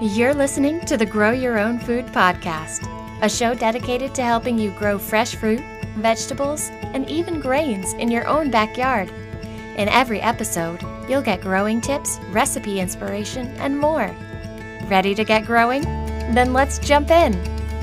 You're listening to the Grow Your Own Food podcast, a show dedicated to helping you grow fresh fruit, vegetables, and even grains in your own backyard. In every episode, you'll get growing tips, recipe inspiration, and more. Ready to get growing? Then let's jump in.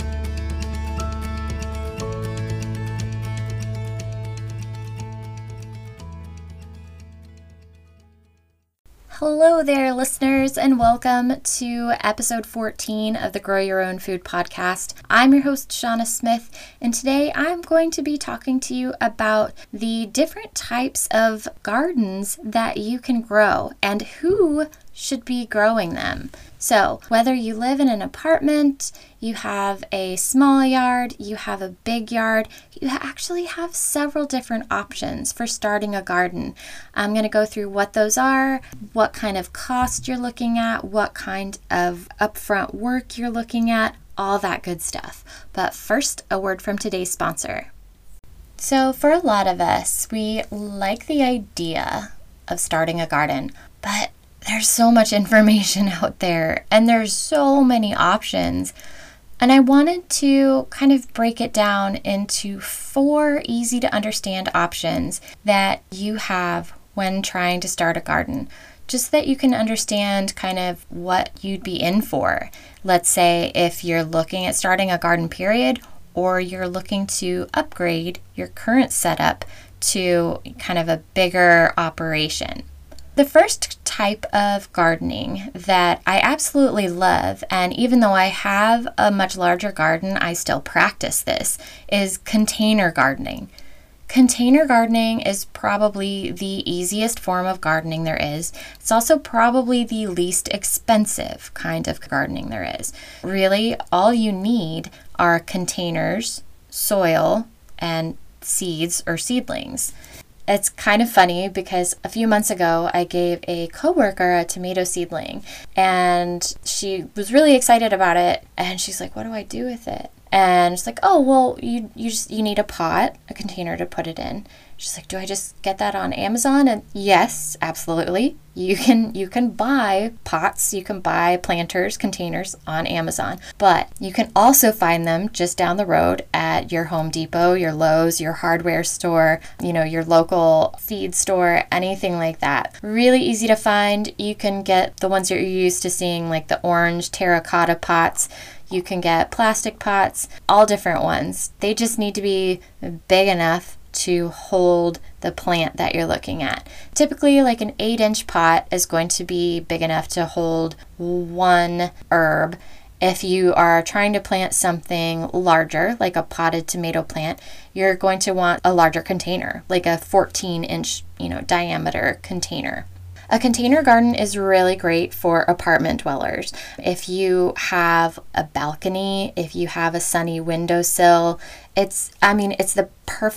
Hello there, listeners, and welcome to episode 14 of the Grow Your Own Food podcast. I'm your host, Shauna Smith, and today I'm going to be talking to you about the different types of gardens that you can grow and who should be growing them. So whether you live in an apartment, you have a small yard, you have a big yard, you actually have several different options for starting a garden. I'm going to go through what those are, what kind of cost you're looking at, what kind of upfront work you're looking at, all that good stuff. But first, a word from today's sponsor. So for a lot of us, we like the idea of starting a garden, but there's so much information out there and there's so many options. And I wanted to kind of break it down into 4 easy to understand options that you have when trying to start a garden, just that you can understand kind of what you'd be in for. Let's say if you're looking at starting a garden period, or you're looking to upgrade your current setup to kind of a bigger operation. The first type of gardening that I absolutely love, and even though I have a much larger garden, I still practice this, is container gardening. Container gardening is probably the easiest form of gardening there is. It's also probably the least expensive kind of gardening there is. Really, all you need are containers, soil, and seeds or seedlings. It's kind of funny because a few months ago, I gave a coworker a tomato seedling and she was really excited about it. And she's like, what do I do with it? And it's like, oh, well, you need a pot, a container to put it in. She's like, do I just get that on Amazon? And yes, absolutely. You can buy pots, you can buy planters, containers on Amazon, but you can also find them just down the road at your Home Depot, your Lowe's, your hardware store, your local feed store, anything like that. Really easy to find. You can get the ones that you're used to seeing, like the orange terracotta pots. You can get plastic pots, all different ones. They just need to be big enough to hold the plant that you're looking at. Typically, like an 8-inch pot is going to be big enough to hold 1 herb. If you are trying to plant something larger, like a potted tomato plant, you're going to want a larger container, like a 14-inch, diameter container. A container garden is really great for apartment dwellers. If you have a balcony, if you have a sunny windowsill, it's the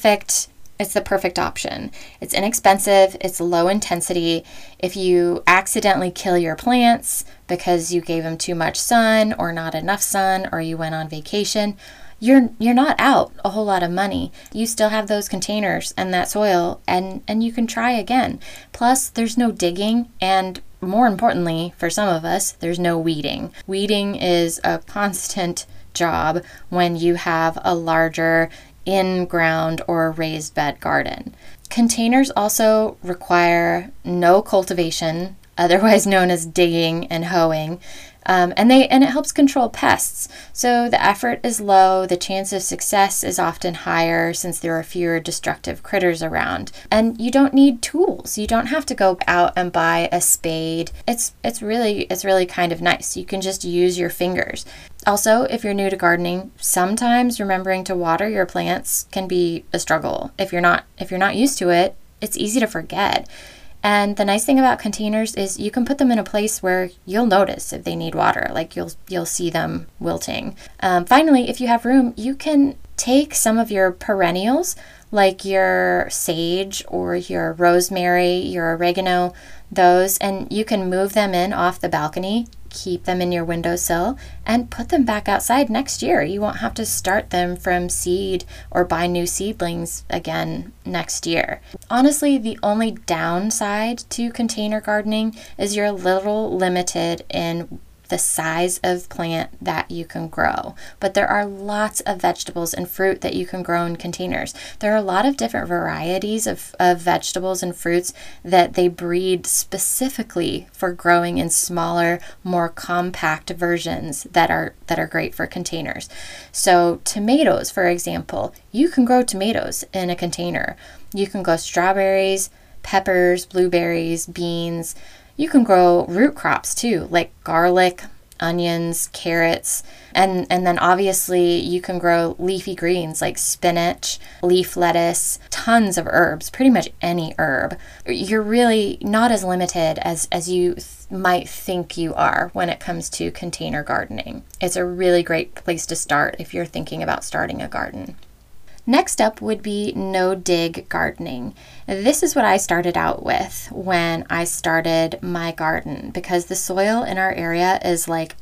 perfect option. It's inexpensive, it's low intensity. If you accidentally kill your plants because you gave them too much sun or not enough sun, or you went on vacation, you're not out a whole lot of money. You still have those containers and that soil, and you can try again. Plus, there's no digging, and more importantly, for some of us, there's no weeding. Weeding is a constant job when you have a larger in-ground or raised bed garden. Containers also require no cultivation, otherwise known as digging and hoeing. And it helps control pests. So the effort is low, the chance of success is often higher since there are fewer destructive critters around. And you don't need tools. You don't have to go out and buy a spade. It's really kind of nice. You can just use your fingers. Also, if you're new to gardening, sometimes remembering to water your plants can be a struggle. If you're not used to it, it's easy to forget. And the nice thing about containers is you can put them in a place where you'll notice if they need water, like you'll see them wilting. Finally, if you have room, you can take some of your perennials, like your sage or your rosemary, your oregano, those, and you can move them in off the balcony, keep them in your windowsill, and put them back outside next year. You won't have to start them from seed or buy new seedlings again next year. Honestly, the only downside to container gardening is you're a little limited in the size of plant that you can grow. But there are lots of vegetables and fruit that you can grow in containers. There are a lot of different varieties of vegetables and fruits that they breed specifically for growing in smaller, more compact versions that are great for containers. So tomatoes, for example, you can grow tomatoes in a container. You can grow strawberries, peppers, blueberries, beans. You can grow root crops too, like garlic, onions, carrots, and then obviously you can grow leafy greens like spinach, leaf lettuce, tons of herbs, pretty much any herb. You're really not as limited as you might think you are when it comes to container gardening. It's a really great place to start if you're thinking about starting a garden. Next up would be no-dig gardening. This is what I started out with when I started my garden, because the soil in our area is like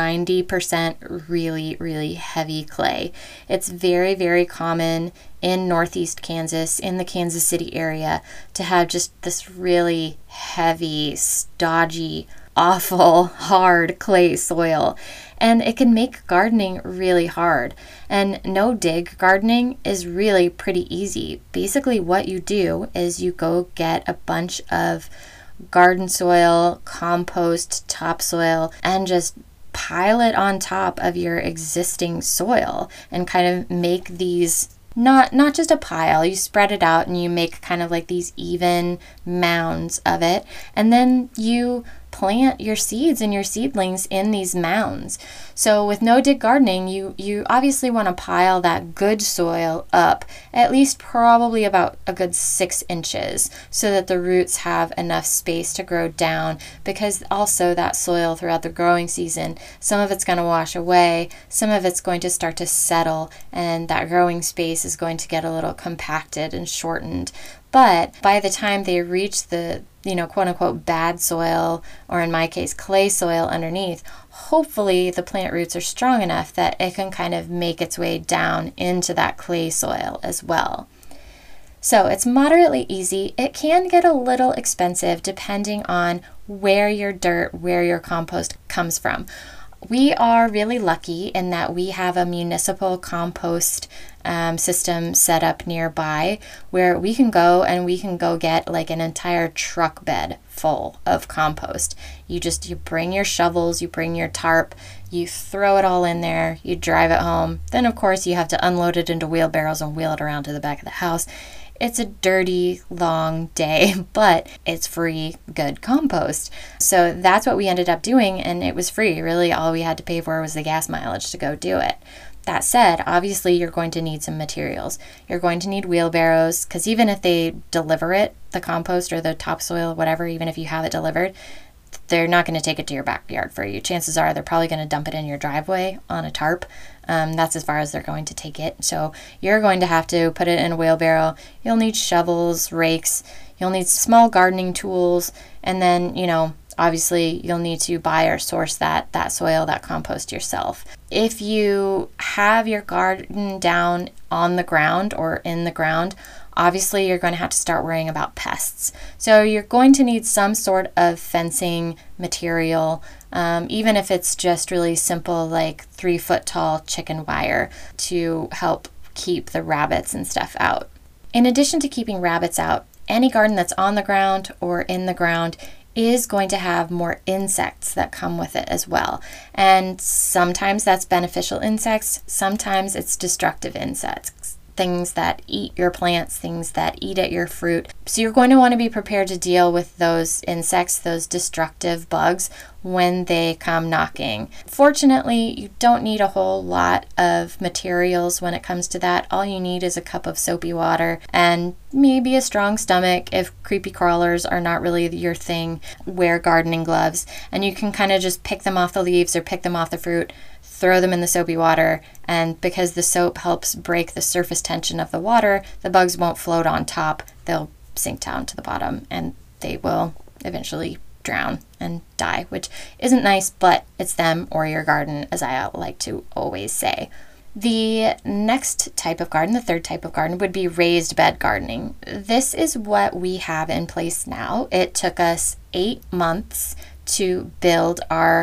90% really, really heavy clay. It's very, very common in northeast Kansas, in the Kansas City area, to have just this really heavy, stodgy, awful, hard clay soil. And it can make gardening really hard. And no-dig gardening is really pretty easy. Basically, what you do is you go get a bunch of garden soil, compost, topsoil, and just pile it on top of your existing soil and kind of make these not just a pile. You spread it out and you make kind of like these even mounds of it, and then you plant your seeds and your seedlings in these mounds. So with no-dig gardening, you obviously want to pile that good soil up at least probably about a good 6 inches so that the roots have enough space to grow down, because also that soil throughout the growing season, some of it's going to wash away, some of it's going to start to settle, and that growing space is going to get a little compacted and shortened. But by the time they reach the, quote unquote bad soil, or in my case, clay soil underneath, hopefully the plant roots are strong enough that it can kind of make its way down into that clay soil as well. So it's moderately easy. It can get a little expensive depending on where your dirt, where your compost comes from. We are really lucky in that we have a municipal compost system set up nearby where we can go get like an entire truck bed full of compost. You bring your shovels, you bring your tarp, you throw it all in there, you drive it home. Then of course you have to unload it into wheelbarrows and wheel it around to the back of the house. It's a dirty, long day, but it's free, good compost. So that's what we ended up doing, and it was free. Really, all we had to pay for was the gas mileage to go do it. That said, obviously you're going to need some materials. You're going to need wheelbarrows, because even if they deliver it, the compost or the topsoil, whatever, even if you have it delivered, they're not going to take it to your backyard for you. Chances are they're probably going to dump it in your driveway on a tarp. That's as far as they're going to take it. So you're going to have to put it in a wheelbarrow. You'll need shovels, rakes. You'll need small gardening tools. And then, obviously you'll need to buy or source that soil, that compost yourself. If you have your garden down on the ground or in the ground, obviously you're going to have to start worrying about pests. So you're going to need some sort of fencing material, even if it's just really simple, like 3-foot tall chicken wire, to help keep the rabbits and stuff out. In addition to keeping rabbits out, any garden that's on the ground or in the ground is going to have more insects that come with it as well. And sometimes that's beneficial insects, sometimes it's destructive insects. Things that eat your plants, things that eat at your fruit. So you're going to want to be prepared to deal with those insects, those destructive bugs, when they come knocking. Fortunately, you don't need a whole lot of materials when it comes to that. All you need is a cup of soapy water and maybe a strong stomach. If creepy crawlers are not really your thing, wear gardening gloves, and you can kind of just pick them off the leaves or pick them off the fruit, throw them in the soapy water, and because the soap helps break the surface tension of the water, the bugs won't float on top. They'll sink down to the bottom and they will eventually drown and die, which isn't nice, but it's them or your garden, as I like to always say. The next type of garden, the third type of garden, would be raised bed gardening. This is what we have in place now. It took us 8 months to build our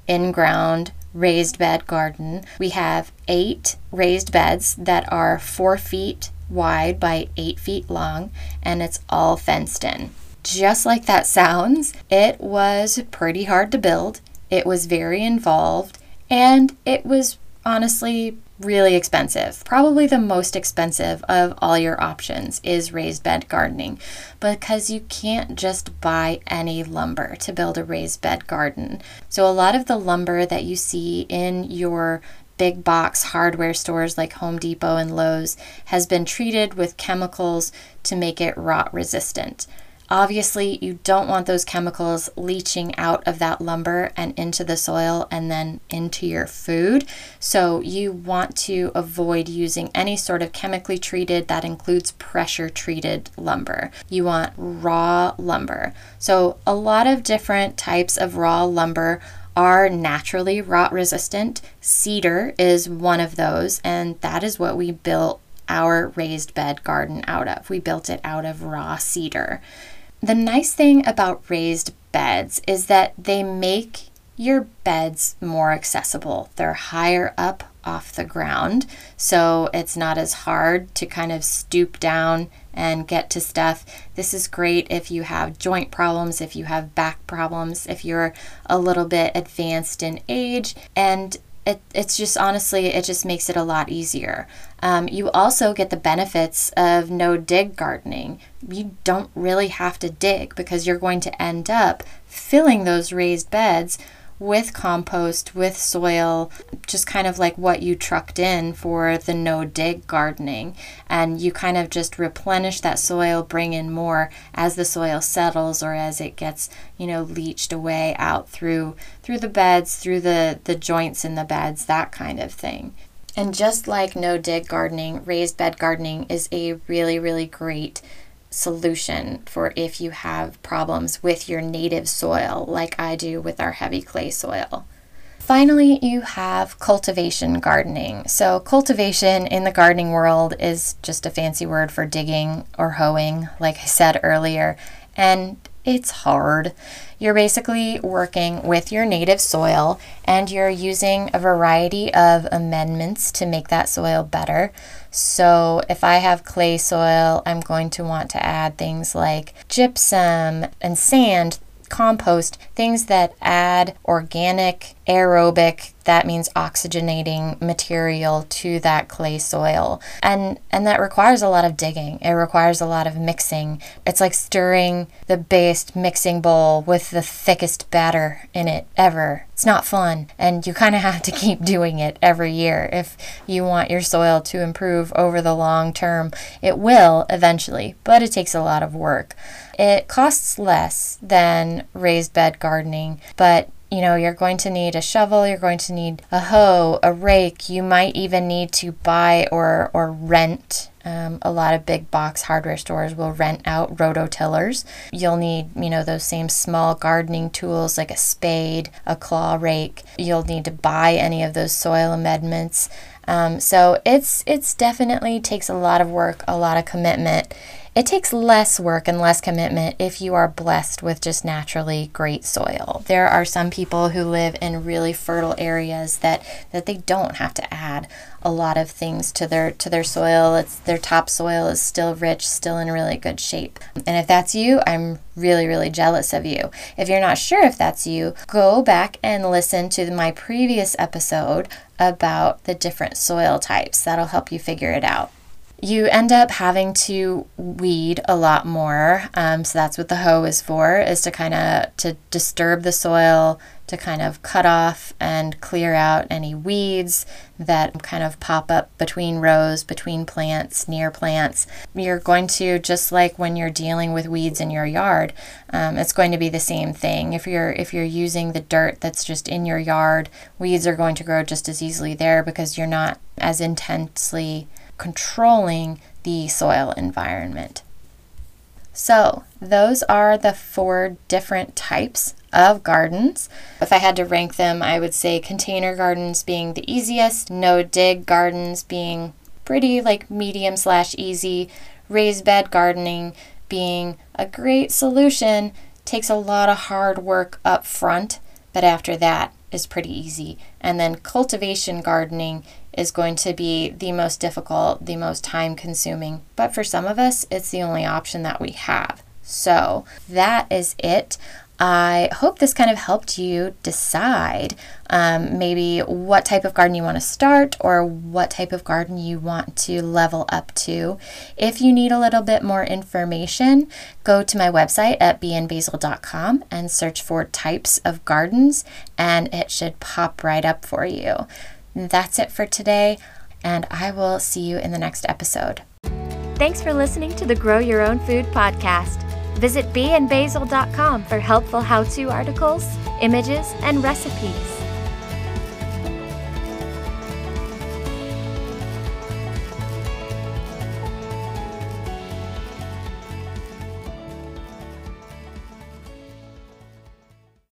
in-ground raised bed garden. We have 8 raised beds that are 4 feet wide by 8 feet long, and it's all fenced in. Just like that sounds, it was pretty hard to build. It was very involved, and it was honestly really expensive. Probably the most expensive of all your options is raised bed gardening, because you can't just buy any lumber to build a raised bed garden. So a lot of the lumber that you see in your big box hardware stores like Home Depot and Lowe's has been treated with chemicals to make it rot resistant. Obviously, you don't want those chemicals leaching out of that lumber and into the soil and then into your food. So you want to avoid using any sort of chemically treated, that includes pressure treated lumber. You want raw lumber. So a lot of different types of raw lumber are naturally rot resistant. Cedar is one of those, and that is what we built our raised bed garden out of. We built it out of raw cedar. The nice thing about raised beds is that they make your beds more accessible. They're higher up off the ground, so it's not as hard to kind of stoop down and get to stuff. This is great if you have joint problems, if you have back problems, if you're a little bit advanced in age, and it's just honestly, it just makes it a lot easier. You also get the benefits of no-dig gardening. You don't really have to dig because you're going to end up filling those raised beds with compost, with soil, just kind of like what you trucked in for the no-dig gardening. And you kind of just replenish that soil, bring in more as the soil settles or as it gets, leached away out through the beds, through the joints in the beds, that kind of thing. And just like no-dig gardening, raised bed gardening is a really, really great solution for if you have problems with your native soil, like I do with our heavy clay soil. Finally, you have cultivation gardening. So cultivation in the gardening world is just a fancy word for digging or hoeing, like I said earlier, and it's hard. You're basically working with your native soil and you're using a variety of amendments to make that soil better. So if I have clay soil, I'm going to want to add things like gypsum and sand, compost, things that add organic, aerobic, that means oxygenating material to that clay soil. And that requires a lot of digging. It requires a lot of mixing. It's like stirring the biggest mixing bowl with the thickest batter in it ever. It's not fun, and you kind of have to keep doing it every year if you want your soil to improve over the long term. It will eventually, but it takes a lot of work. It costs less than raised bed gardening, but you're going to need a shovel, you're going to need a hoe, a rake. You might even need to buy or rent. A lot of big box hardware stores will rent out rototillers. You'll need, those same small gardening tools like a spade, a claw rake. You'll need to buy any of those soil amendments. So it's definitely takes a lot of work, a lot of commitment. It takes less work and less commitment if you are blessed with just naturally great soil. There are some people who live in really fertile areas that they don't have to add a lot of things to their soil. Their topsoil is still rich, still in really good shape. And if that's you, I'm really, really jealous of you. If you're not sure if that's you, go back and listen to my previous episode about the different soil types. That'll help you figure it out. You end up having to weed a lot more. So that's what the hoe is for, is to disturb the soil, to kind of cut off and clear out any weeds that kind of pop up between rows, between plants, near plants. You're going to, just like when you're dealing with weeds in your yard, it's going to be the same thing. If you're using the dirt that's just in your yard, weeds are going to grow just as easily there because you're not as intensely controlling the soil environment. So those are the 4 different types of gardens. If I had to rank them, I would say container gardens being the easiest, no-dig gardens being pretty like medium/easy, raised bed gardening being a great solution, takes a lot of hard work up front, but after that is pretty easy. And then cultivation gardening is going to be the most difficult, the most time consuming. But for some of us, it's the only option that we have. So that is it. I hope this kind of helped you decide maybe what type of garden you want to start or what type of garden you want to level up to. If you need a little bit more information, go to my website at beandbasil.com and search for types of gardens, and it should pop right up for you. That's it for today, and I will see you in the next episode. Thanks for listening to the Grow Your Own Food podcast. Visit beandbasil.com for helpful how-to articles, images, and recipes.